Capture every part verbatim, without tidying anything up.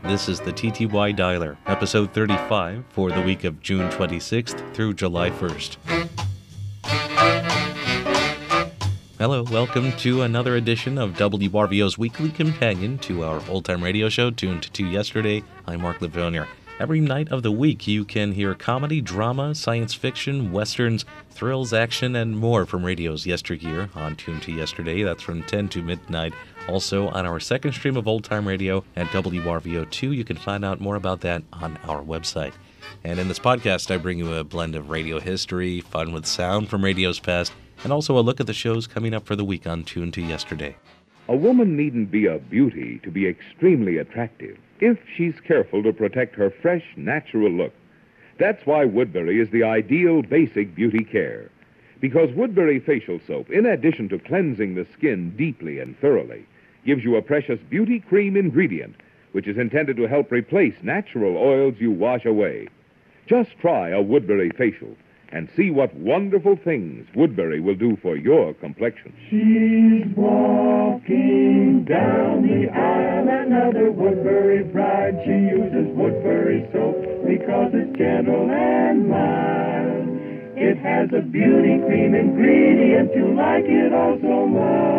This is the T T Y Dialer, episode thirty-five for the week of June twenty-sixth through July first. Hello, welcome to another edition of W R V O's weekly companion to our old-time radio show, Tuned to Yesterday. I'm Mark Livonier. Every night of the week, you can hear comedy, drama, science fiction, westerns, thrills, action, and more from radio's yesteryear on Tuned to Yesterday. That's from ten to midnight. Also, on our second stream of old-time radio at W R V O two, you can find out more about that on our website. And in this podcast, I bring you a blend of radio history, fun with sound from radio's past, and also a look at the shows coming up for the week on Tuned to Yesterday. A woman needn't be a beauty to be extremely attractive if she's careful to protect her fresh, natural look. That's why Woodbury is the ideal basic beauty care. Because Woodbury facial soap, in addition to cleansing the skin deeply and thoroughly, gives you a precious beauty cream ingredient, which is intended to help replace natural oils you wash away. Just try a Woodbury facial and see what wonderful things Woodbury will do for your complexion. She's walking down the aisle, another Woodbury bride. She uses Woodbury soap because it's gentle and mild. It has a beauty cream ingredient, you like it all so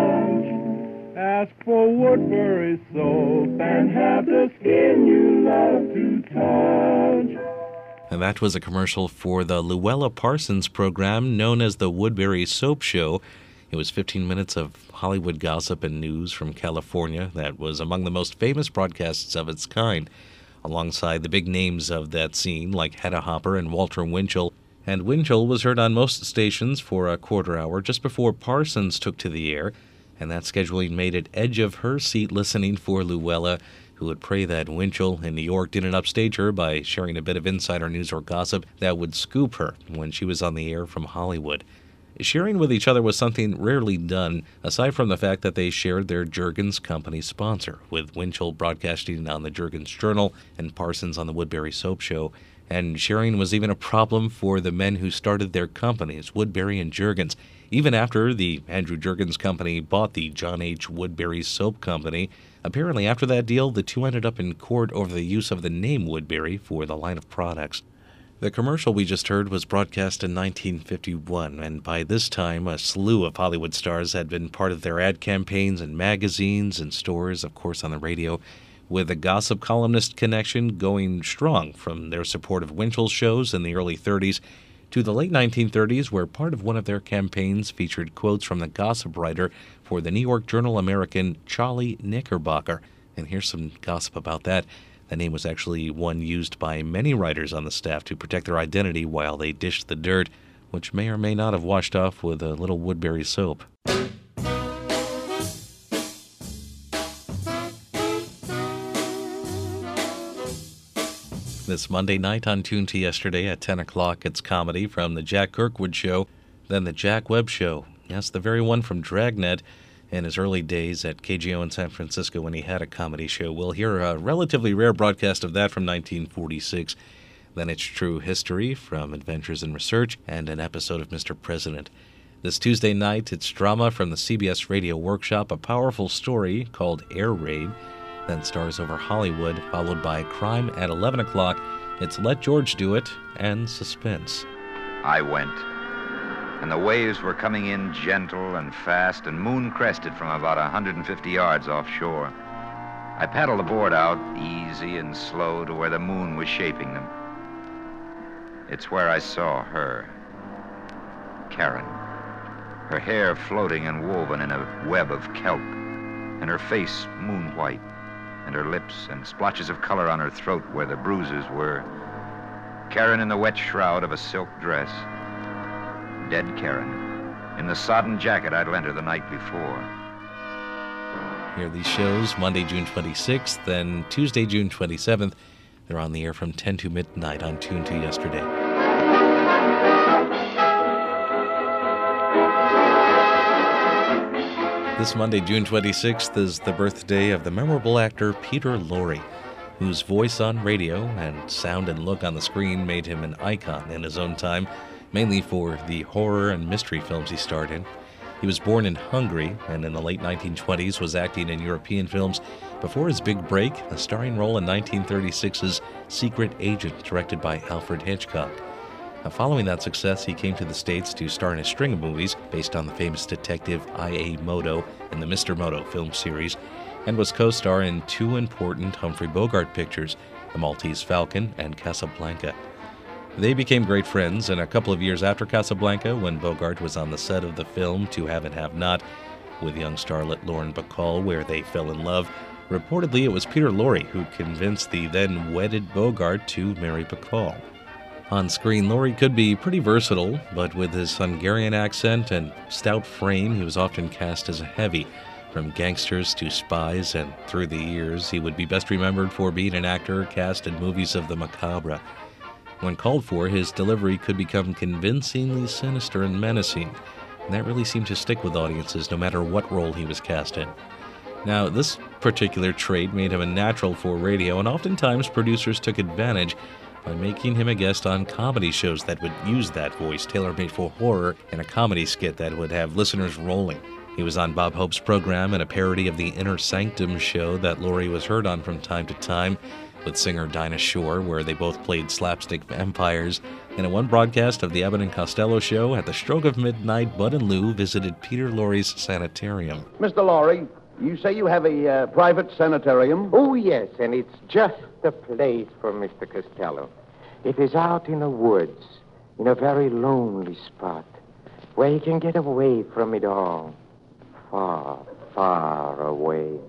much. Ask for Woodbury soap and have the skin you love to touch. And that was a commercial for the Louella Parsons program known as the Woodbury Soap Show. It was fifteen minutes of Hollywood gossip and news from California that was among the most famous broadcasts of its kind, alongside the big names of that scene like Hedda Hopper and Walter Winchell. And Winchell was heard on most stations for a quarter hour just before Parsons took to the air, and that scheduling made it edge of her seat listening for Louella, who would pray that Winchell in New York didn't upstage her by sharing a bit of insider news or gossip that would scoop her when she was on the air from Hollywood. Sharing with each other was something rarely done, aside from the fact that they shared their Jergens company sponsor, with Winchell broadcasting on the Jergens Journal and Parsons on the Woodbury Soap Show. And sharing was even a problem for the men who started their companies, Woodbury and Jergens. Even after the Andrew Jergens Company bought the John H. Woodbury Soap Company, apparently after that deal, the two ended up in court over the use of the name Woodbury for the line of products. The commercial we just heard was broadcast in nineteen fifty-one, and by this time, a slew of Hollywood stars had been part of their ad campaigns and magazines and stores, of course on the radio, with the gossip columnist connection going strong from their support of Winchell's shows in the early thirties to the late nineteen thirties, where part of one of their campaigns featured quotes from the gossip writer for the New York Journal-American, Charlie Knickerbocker. And here's some gossip about that. The name was actually one used by many writers on the staff to protect their identity while they dished the dirt, which may or may not have washed off with a little Woodbury soap. This Monday night on Tuned to Yesterday at ten o'clock, it's comedy from The Jack Kirkwood Show, then The Jack Webb Show. Yes, the very one from Dragnet in his early days at K G O in San Francisco when he had a comedy show. We'll hear a relatively rare broadcast of that from nineteen forty-six. Then It's True History from Adventures in Research and an episode of Mister President. This Tuesday night, it's drama from the C B S Radio Workshop, a powerful story called Air Raid. Then Stars Over Hollywood, followed by Crime at eleven o'clock. It's Let George Do It and Suspense. I went, and the waves were coming in gentle and fast and moon-crested from about one hundred fifty yards offshore. I paddled the board out, easy and slow, to where the moon was shaping them. It's where I saw her, Karen, her hair floating and woven in a web of kelp, and her face moon-white, and her lips and splotches of color on her throat where the bruises were. Karen in the wet shroud of a silk dress. Dead Karen, in the sodden jacket I'd lent her the night before. Hear these shows Monday, June twenty-sixth, then Tuesday, June twenty-seventh. They're on the air from ten to midnight on Tuned to Yesterday. This Monday, June twenty-sixth, is the birthday of the memorable actor Peter Lorre, whose voice on radio and sound and look on the screen made him an icon in his own time, mainly for the horror and mystery films he starred in. He was born in Hungary and in the late nineteen twenties was acting in European films, before his big break, a starring role in nineteen thirty-six's Secret Agent, directed by Alfred Hitchcock. Now, following that success, he came to the States to star in a string of movies based on the famous detective I A Moto in the Mister Moto film series, and was co-star in two important Humphrey Bogart pictures, The Maltese Falcon and Casablanca. They became great friends, and a couple of years after Casablanca, when Bogart was on the set of the film To Have and Have Not with young starlet Lauren Bacall, where they fell in love, reportedly it was Peter Lorre who convinced the then wedded Bogart to marry Bacall. On screen, Lorre could be pretty versatile, but with his Hungarian accent and stout frame, he was often cast as a heavy. From gangsters to spies, and through the years, he would be best remembered for being an actor cast in movies of the macabre. When called for, his delivery could become convincingly sinister and menacing, and that really seemed to stick with audiences no matter what role he was cast in. Now, this particular trait made him a natural for radio, and oftentimes producers took advantage by making him a guest on comedy shows that would use that voice, tailor-made for horror, in a comedy skit that would have listeners rolling. He was on Bob Hope's program in a parody of the Inner Sanctum show that Lorre was heard on from time to time, with singer Dinah Shore, where they both played slapstick vampires. And in one broadcast of the Abbott and Costello show, at the stroke of midnight, Bud and Lou visited Peter Lorre's sanitarium. Mister Lorre, you say you have a uh, private sanitarium? Oh, yes, and it's just the place for Mister Costello. It is out in the woods, in a very lonely spot, where he can get away from it all. Far, far away.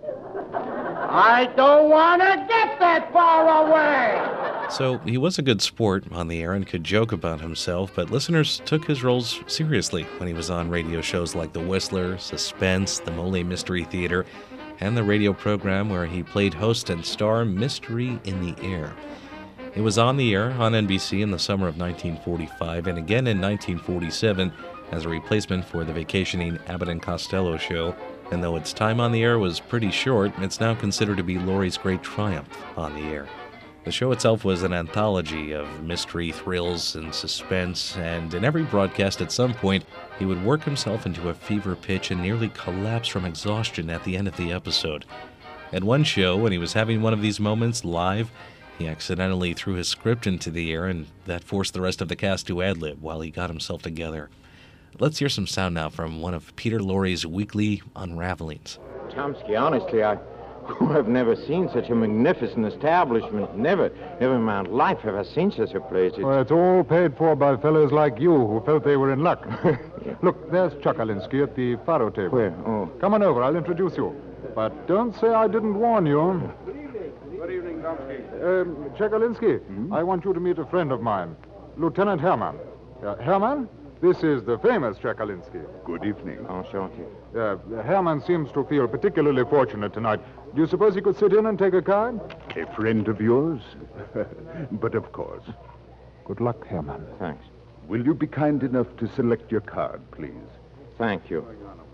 I don't want to get that far away! So he was a good sport on the air and could joke about himself, but listeners took his roles seriously when he was on radio shows like The Whistler, Suspense, the Mole Mystery Theater, and the radio program where he played host and star Mystery in the Air. It was on the air on N B C in the summer of nineteen forty-five and again in nineteen forty-seven as a replacement for the vacationing Abbott and Costello show. And though its time on the air was pretty short, it's now considered to be Lorre's great triumph on the air. The show itself was an anthology of mystery, thrills, and suspense, and in every broadcast at some point, he would work himself into a fever pitch and nearly collapse from exhaustion at the end of the episode. At one show, when he was having one of these moments live, he accidentally threw his script into the air, and that forced the rest of the cast to ad-lib while he got himself together. Let's hear some sound now from one of Peter Lorre's weekly unravelings. Chomsky, honestly, I have never seen such a magnificent establishment. Never, never in my life have I seen such a place. It's... Well, it's all paid for by fellows like you who felt they were in luck. Look, there's Chekalinsky at the faro table. Where? Oh. Come on over, I'll introduce you. But don't say I didn't warn you. Good evening, Chomsky. Um, Chekalinsky, Hmm? I want you to meet a friend of mine, Lieutenant Herman. Uh, Herman, this is the famous Chekalinsky. Good evening. Enchanté. Uh, Herman seems to feel particularly fortunate tonight. Do you suppose he could sit in and take a card? A friend of yours? But of course. Good luck, Herman. Thanks. Will you be kind enough to select your card, please? Thank you.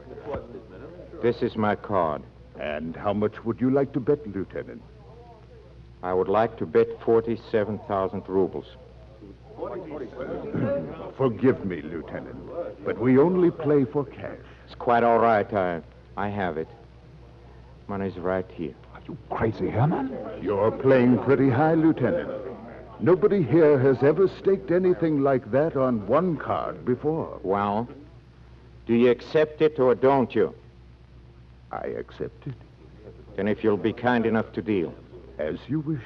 This is my card. And how much would you like to bet, Lieutenant? I would like to bet forty-seven thousand rubles. Forgive me, Lieutenant, but we only play for cash. It's quite all right. I, I have it. Money's right here. Are you crazy, Herman? You're playing pretty high, Lieutenant. Nobody here has ever staked anything like that on one card before. Well, do you accept it or don't you? I accept it. Then if you'll be kind enough to deal. As you wish.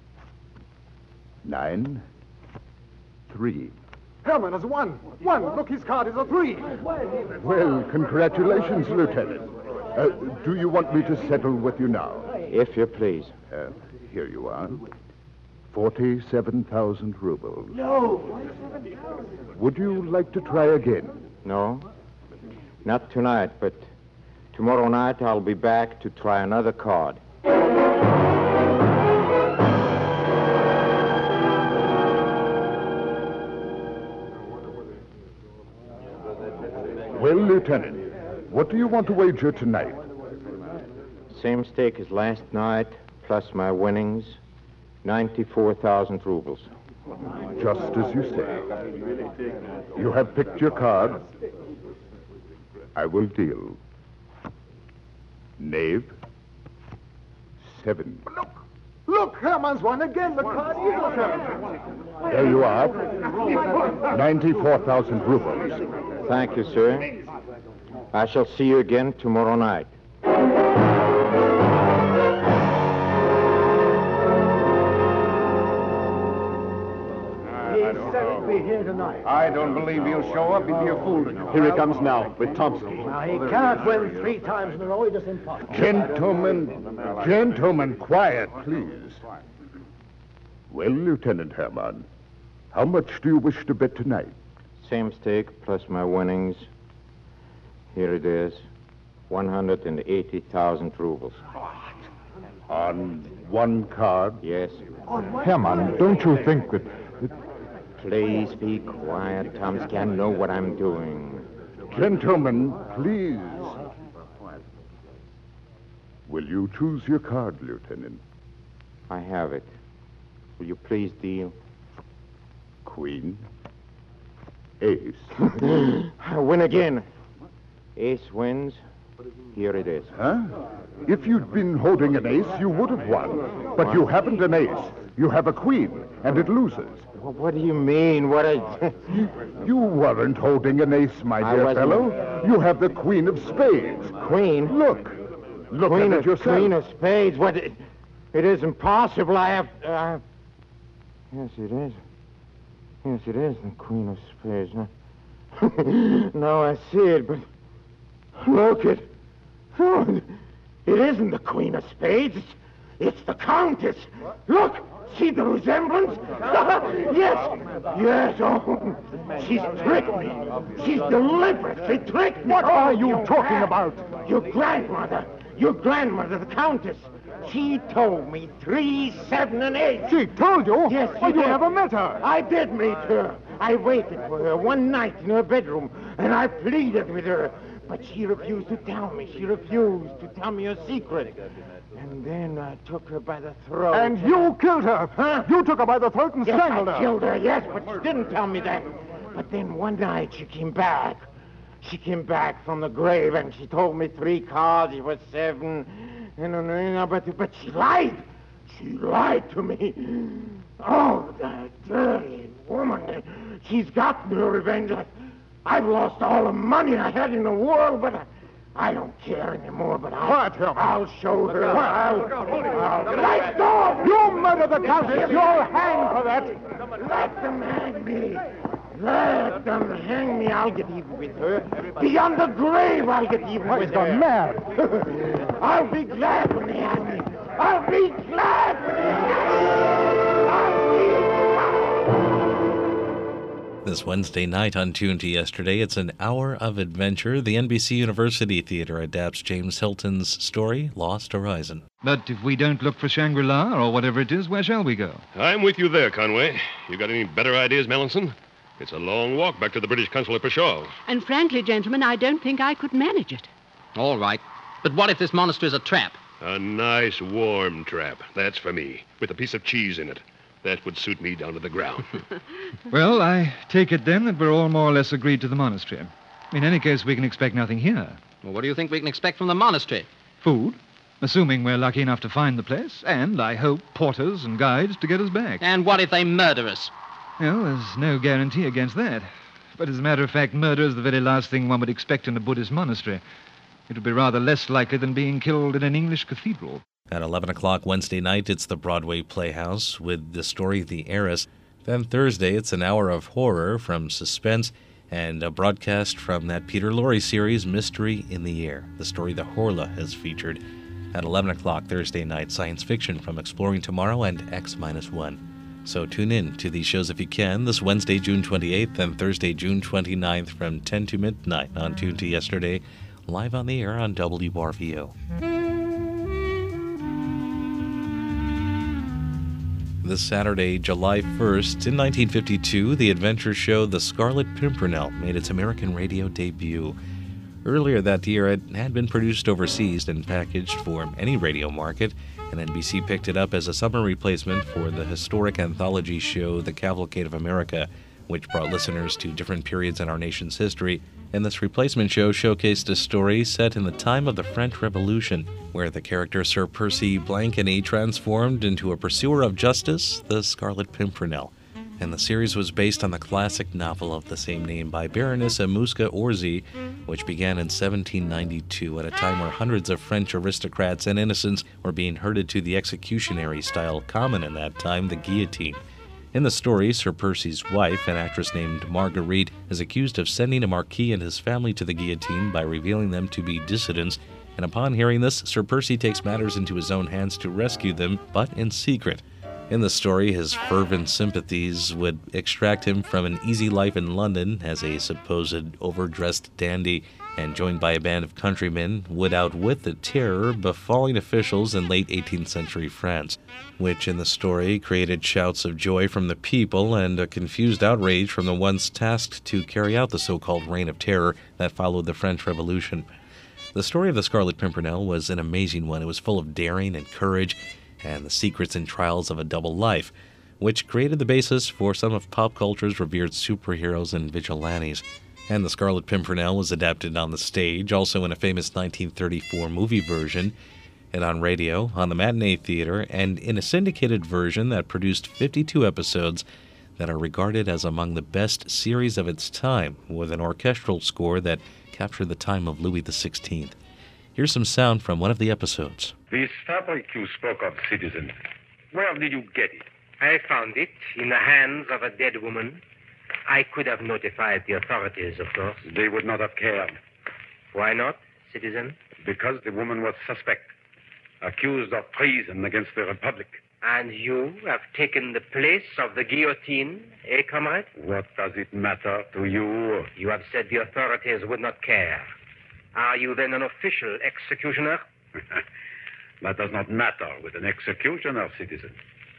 Nine, three. Herman has won. One. Look, his card is a three. Well, congratulations, Lieutenant. Uh, do you want me to settle with you now? If you please. Uh, here you are. Forty-seven thousand rubles. No. Would you like to try again? No. Not tonight, but tomorrow night I'll be back to try another card. Well, Lieutenant, what do you want to wager tonight? Same stake as last night, plus my winnings, ninety-four thousand rubles. Just as you say. You have picked your card. I will deal. Knave, seven. Look! Look, Herman's won again. The card is There you are. ninety-four thousand rubles. Thank you, sir. I shall see you again tomorrow night. Here tonight. I don't believe he'll show up. He'd be a fool to go. Here he comes now with Thompson. Now, he cannot win three times in a row. It is impossible. Gentlemen, gentlemen, quiet, please. Well, Lieutenant Herman, how much do you wish to bet tonight? Same stake plus my winnings. Here it is. one hundred eighty thousand rubles. On one card? Yes. Herman, don't you think that... Please be quiet, Tomsky. I know what I'm doing. Gentlemen, please. Will you choose your card, Lieutenant? I have it. Will you please deal? Queen. Ace. I win again. Ace wins. Here it is. Huh? If you'd been holding an ace, you would have won. But you haven't an ace. You have a queen, and it loses. Well, what do you mean? What I... You weren't holding an ace, my I dear wasn't. fellow. You have the queen of spades. Queen? Look. Look Queen at of, it yourself. Queen of spades? What? It, it is impossible. I have... Uh, yes, it is. Yes, it is the Queen of spades. No, no I see it, but... Look, it... Oh, it isn't the Queen of spades. It's, it's the Countess. Look! See the resemblance? Yes! Yes, oh, she's tricked me. She's deliberately tricked me. What are you Oh, talking about? Your grandmother. Your grandmother, the Countess. She told me three, seven, and eight. She told you? Yes, she Well, you did. never met her. I did meet her. I waited for her one night in her bedroom, and I pleaded with her. But she refused to tell me. She refused to tell me her secret. And then I took her by the throat. And you killed her. Huh? You took her by the throat and Yes, strangled I her. killed her, yes, but she didn't tell me that. But then one night she came back. She came back from the grave, and she told me three cards, it was seven. And, and, and, but, but she lied. She lied to me. Oh, that dirty woman. She's gotten her revenge. I, I've lost all the money I had in the world, but I, I don't care anymore. But I'll, Quiet, Herman. I'll show her. I'll, I'll, let go! You murdered the Countess. You'll hang for that. Let them hang me. Let them hang me. I'll get even with her. Beyond the grave, I'll get even Why, with he's gone her. mad. I'll be glad when they hang me. I'll be glad when they hang me. I'll be glad. This Wednesday night on Tuned to Yesterday, it's an hour of adventure. The N B C University Theater adapts James Hilton's story, Lost Horizon. But if we don't look for Shangri-La or whatever it is, where shall we go? I'm with you there, Conway. You got any better ideas, Melanson? It's a long walk back to the British consul at Peshawar. And frankly, gentlemen, I don't think I could manage it. All right. But what if this monastery is a trap? A nice, warm trap. That's for me, with a piece of cheese in it. That would suit me down to the ground. Well, I take it then that we're all more or less agreed to the monastery. In any case, we can expect nothing here. Well, what do you think we can expect from the monastery? Food, assuming we're lucky enough to find the place, and, I hope, porters and guides to get us back. And what if they murder us? Well, there's no guarantee against that. But as a matter of fact, murder is the very last thing one would expect in a Buddhist monastery. It would be rather less likely than being killed in an English cathedral. At eleven o'clock Wednesday night, it's the Broadway Playhouse with the story The Heiress. Then Thursday, it's an hour of horror from Suspense and a broadcast from that Peter Lorre series, Mystery in the Air. The story The Horla has featured. At eleven o'clock Thursday night, science fiction from Exploring Tomorrow and X minus one. So tune in to these shows if you can, this Wednesday, June twenty-eighth, and Thursday, June twenty-ninth from ten to midnight on Tune to Yesterday, live on the air on W R V O. This Saturday, July first, in nineteen fifty-two, the adventure show The Scarlet Pimpernel made its American radio debut. Earlier that year, it had been produced overseas and packaged for any radio market, and N B C picked it up as a summer replacement for the historic anthology show The Cavalcade of America, which brought listeners to different periods in our nation's history and this replacement show showcased a story set in the time of the French Revolution, where the character Sir Percy Blakeney transformed into a pursuer of justice, the Scarlet Pimpernel. And the series was based on the classic novel of the same name by Baroness Musca Orczy, which began in seventeen ninety-two at a time where hundreds of French aristocrats and innocents were being herded to the executionary style common in that time, the guillotine. In the story, Sir Percy's wife, an actress named Marguerite, is accused of sending a marquis and his family to the guillotine by revealing them to be dissidents, and upon hearing this, Sir Percy takes matters into his own hands to rescue them, but in secret. In the story, his fervent sympathies would extract him from an easy life in London as a supposed overdressed dandy, and joined by a band of countrymen, would outwit the terror befalling officials in late eighteenth century France, which in the story created shouts of joy from the people and a confused outrage from the ones tasked to carry out the so-called reign of terror that followed the French Revolution. The story of the Scarlet Pimpernel was an amazing one. It was full of daring and courage, and the secrets and trials of a double life, which created the basis for some of pop culture's revered superheroes and vigilantes. And the Scarlet Pimpernel was adapted on the stage, also in a famous nineteen thirty-four movie version, and on radio, on the Matinee Theater, and in a syndicated version that produced fifty-two episodes that are regarded as among the best series of its time, with an orchestral score that captured the time of Louis the sixteenth. Here's some sound from one of the episodes. This fabric you spoke of, citizen, where did you get it? I found it in the hands of a dead woman. I could have notified the authorities, of course. They would not have cared. Why not, citizen? Because the woman was suspect, accused of treason against the Republic. And you have taken the place of the guillotine, eh, comrade? What does it matter to you? You have said the authorities would not care. Are you then an official executioner? That does not matter with an executioner, citizen.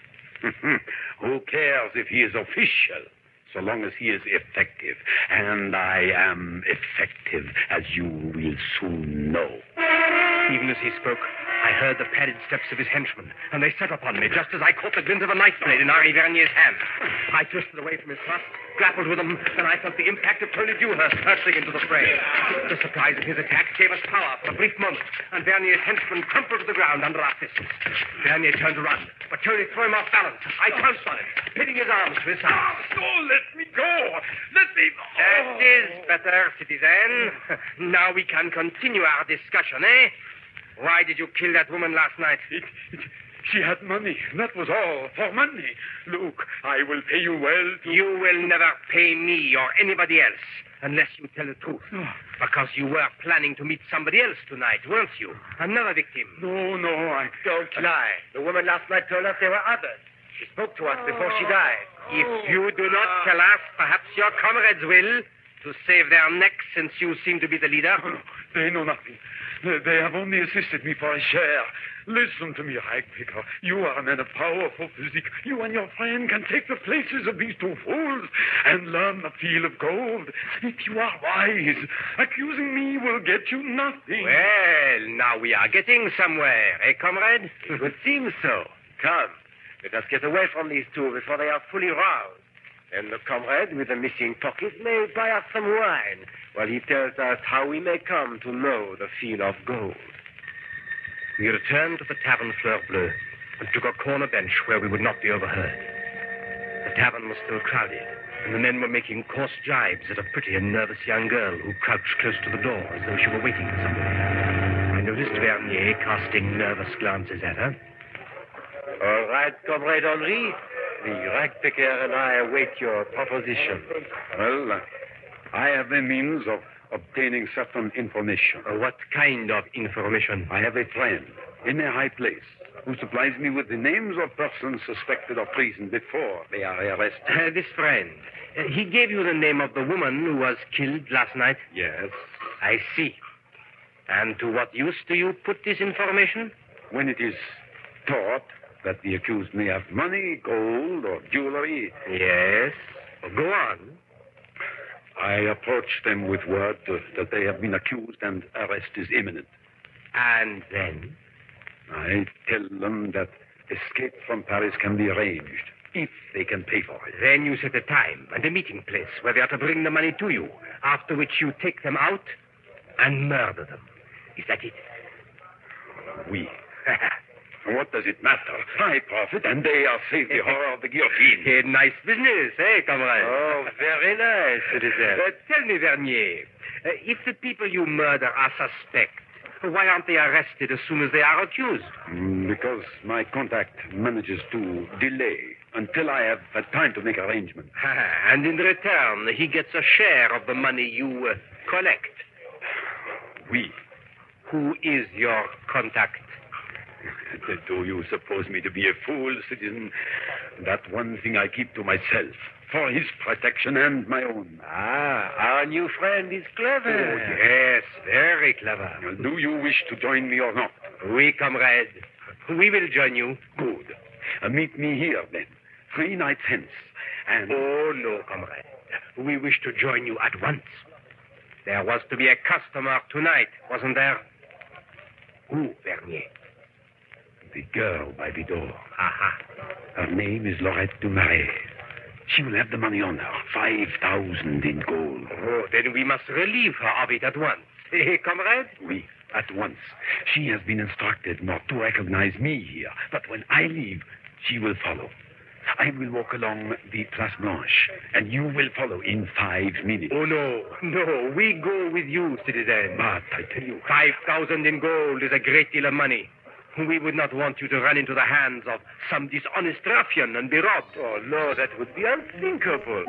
Who cares if he is official, so long as he is effective? And I am effective, as you will soon know. Even as he spoke, I heard the padded steps of his henchmen, and they set upon me just as I caught the glint of a knife blade in Henri Vernier's hand. I twisted away from his thrust, grappled with him, and I felt the impact of Tony Dewhurst hurtling into the fray. The surprise of his attack gave us power for a brief moment, and Vernier's henchmen crumpled to the ground under our fists. Vernier turned to run, but Tony threw him off balance. I pounced on him, pinning his arms to his side. Oh, let me go! Let me... Oh. That is better, citizen. Now we can continue our discussion, eh? Why did you kill that woman last night? It, it, she had money. That was all. For money. Look, I will pay you well to... You will never pay me or anybody else unless you tell the truth. Oh. Because you were planning to meet somebody else tonight, weren't you? Another victim. No, no, I... Don't lie. The woman last night told us there were others. She spoke to us oh. before she died. If you do not tell us, perhaps your comrades will, to save their necks, since you seem to be the leader. Oh, no, they know nothing. They have only assisted me for a share. Listen to me, Ragpicker. You are a man of powerful physique. You and your friend can take the places of these two fools and learn the feel of gold. If you are wise, accusing me will get you nothing. Well, now we are getting somewhere, eh, comrade? It would seem so. Come, let us get away from these two before they are fully roused. And the comrade with the missing pocket may buy us some wine while he tells us how we may come to know the feel of gold. We returned to the tavern Fleur Bleue and took a corner bench where we would not be overheard. The tavern was still crowded, and the men were making coarse jibes at a pretty and nervous young girl who crouched close to the door as though she were waiting for somebody. I noticed Vernier casting nervous glances at her. All right, Comrade Henri. The ragpicker and I await your proposition. Well, uh, I have the means of obtaining certain information. Uh, what kind of information? I have a friend in a high place who supplies me with the names of persons suspected of treason before they are arrested. Uh, this friend, uh, he gave you the name of the woman who was killed last night? Yes. I see. And to what use do you put this information? When it is thought that the accused may have money, gold, or jewelry. Yes. Go on. I approach them with word uh, that they have been accused and arrest is imminent. And then? I tell them that escape from Paris can be arranged if they can pay for it. Then you set a time and a meeting place where they are to bring the money to you, after which you take them out and murder them. Is that it? Oui. What does it matter? I profit, and they are saved the horror of the guillotine. A nice business, eh, comrade? Oh, very nice, citizen. Uh, tell me, Vernier, uh, if the people you murder are suspect, why aren't they arrested as soon as they are accused? Mm, because my contact manages to delay until I have had time to make arrangements. And in return, he gets a share of the money you uh, collect. Oui. Who is your contact? Do you suppose me to be a fool, citizen? That one thing I keep to myself, for his protection and my own. Ah, our new friend is clever. Oh, yes, very clever. Well, do you wish to join me or not? Oui, comrade. We will join you. Good. Uh, meet me here, then. Three nights hence. And... Oh, no, comrade. We wish to join you at once. There was to be a customer tonight, wasn't there? Who, Vernier? The girl by the door. Aha. Her name is Laurette Dumaret. She will have the money on her, five thousand in gold. Oh, then we must relieve her of it at once. Eh, comrade? Oui, at once. She has been instructed not to recognize me here, but when I leave, she will follow. I will walk along the Place Blanche, and you will follow in five minutes. Oh, no, no, we go with you, citizen. But I tell you... Five thousand in gold is a great deal of money. We would not want you to run into the hands of some dishonest ruffian and be robbed. Oh, no, that would be unthinkable.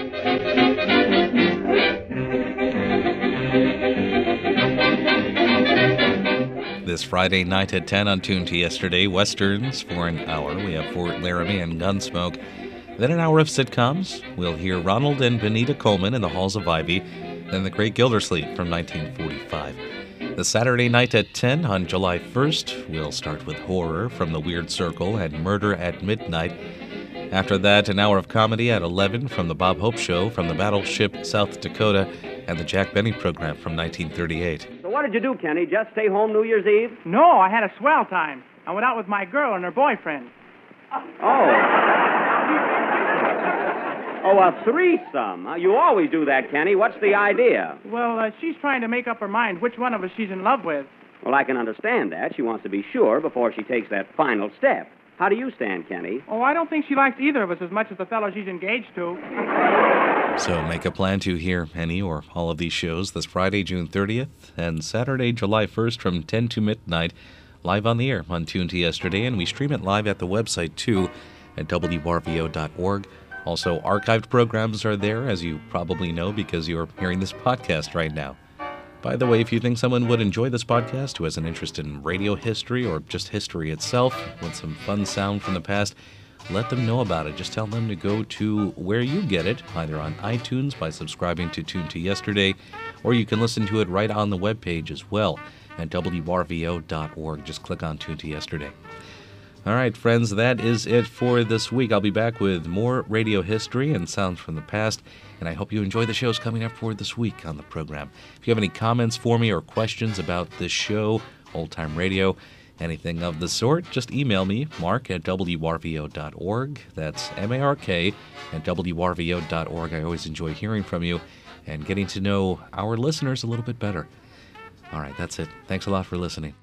This Friday night at ten on Tune to Yesterday, Westerns for an hour. We have Fort Laramie and Gunsmoke. Then an hour of sitcoms. We'll hear Ronald and Benita Coleman in the Halls of Ivy. Then The Great Gildersleeve from nineteen forty-five. The Saturday night at ten on July first, we'll start with horror from The Weird Circle and Murder at Midnight. After that, an hour of comedy at eleven from The Bob Hope Show from the Battleship South Dakota and the Jack Benny Program from nineteen thirty-eight. So what did you do, Kenny? Just stay home New Year's Eve? No, I had a swell time. I went out with my girl and her boyfriend. Oh. Oh, a threesome. Uh, you always do that, Kenny. What's the idea? Well, uh, she's trying to make up her mind which one of us she's in love with. Well, I can understand that. She wants to be sure before she takes that final step. How do you stand, Kenny? Oh, I don't think she likes either of us as much as the fellow she's engaged to. So make a plan to hear any or all of these shows this Friday, June thirtieth, and Saturday, July first from ten to midnight, live on the air on Tune to Yesterday, and we stream it live at the website, too, at W R V O dot org. Also, archived programs are there, as you probably know, because you're hearing this podcast right now. By the way, if you think someone would enjoy this podcast who has an interest in radio history or just history itself with some fun sound from the past, let them know about it. Just tell them to go to where you get it, either on iTunes by subscribing to Tune to Yesterday, or you can listen to it right on the webpage as well at W R V O dot org. Just click on Tune to Yesterday. All right, friends, that is it for this week. I'll be back with more radio history and sounds from the past, and I hope you enjoy the shows coming up for this week on the program. If you have any comments for me or questions about this show, Old Time Radio, anything of the sort, just email me, mark at W R V O dot org. That's M A R K at W R V O dot org. I always enjoy hearing from you and getting to know our listeners a little bit better. All right, that's it. Thanks a lot for listening.